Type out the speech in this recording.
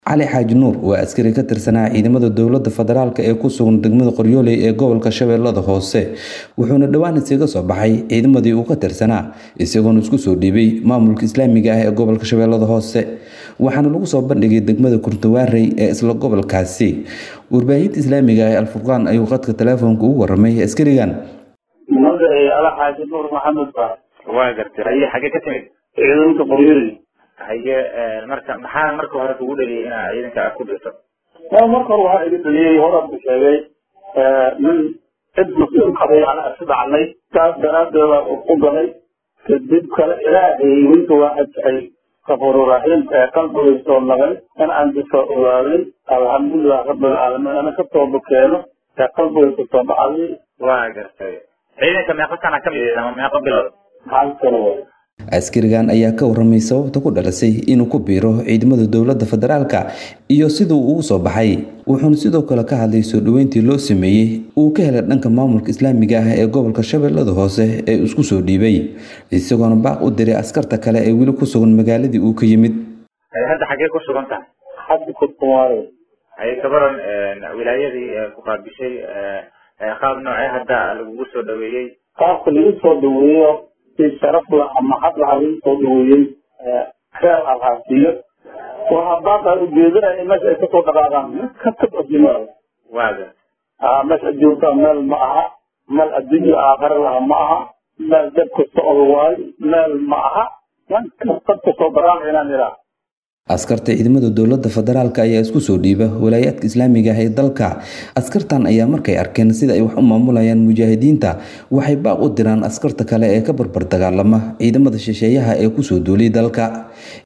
Cali Xaaji Nuur waa askari ka tirsanaa ciidamada dowladda federaalka ee ku sugan degmada Qoryooley ee gobolka Shabeellada Hoose wuxuuna dhawaan isaga soo baxay ciidamadii uu ka tirsanaa isagoon isku soo dhiibay maamulka Islaamiga ah ee gobolka Shabeellada Hoose waxaana lagu soo bandhigay degmada Kurtuwaarey ee isla gobolkaasi warbaahinta Islaamiga ah Al-Furqaan ayuu qadka telefoonka ugu waramay askarigan Cali Xaaji Nuur Maxamed waa gartay ay xagee ka timid ciidanka Qoryooley haye marka hore ugu dhaliyay in ciidanka ku dhirto marka hore waxa idin dhaliyay hore u sheegay min mas'uul qabay aan asdacnay taas daraaddeed u galay kadib kale ilaahay inta waxa ay qabooro raahim qalbiga soo nagay in aan soo ogaaday alxamdulillah rabbil alamin ana ka soo bokeeno qalbiga soo baxay waa gartay ciidanka meeqa sana ka mid ah meeqa bilood askarigan ayaa ka waramay sababta ku dhalisay inuu ku biiro ciidamada dowladda federaalka iyo sidoo uu soo baxay wuxuuna sidoo kale ka hadlay soo dhaweyntii loo sameeyay uu ka helay dhanka maamulka Islaamiga ah ee gobolka Shabeellada Hoose ee isku soo dhiibay isagoona baaq u diray askarta kale ee wili ku sugan magaaladii uu ka yimid hadda xagee ku sugan tahay hadda ku tuwaarey ay kabaran wilaayadii ku qaabishay qaab noocee hadda lagu soo dhaweeyay qaabka lagu soo dhaweeyo شرف له محط العظيم صدوين خير الحاسية وهبطها الجيزة مش كتب غرام كتب الدماغ واضح مش الجوزة مال معها مال الدنيا آخر لها معها مال جبك الصعوال مال معها كتب صدران إلى نراه askarta ciidamada dowladda federaalka ayaa isku soo dhiiba wilaayadka Islaamiga ah ee dalka askartan ayaa markay arkeen sida ay wax u maamulayaan mujaahidiinta waxay baaq u diraan askarta kale ee ka barbar dagaalama ciidamada shisheeyaha ee ku soo duulay dalka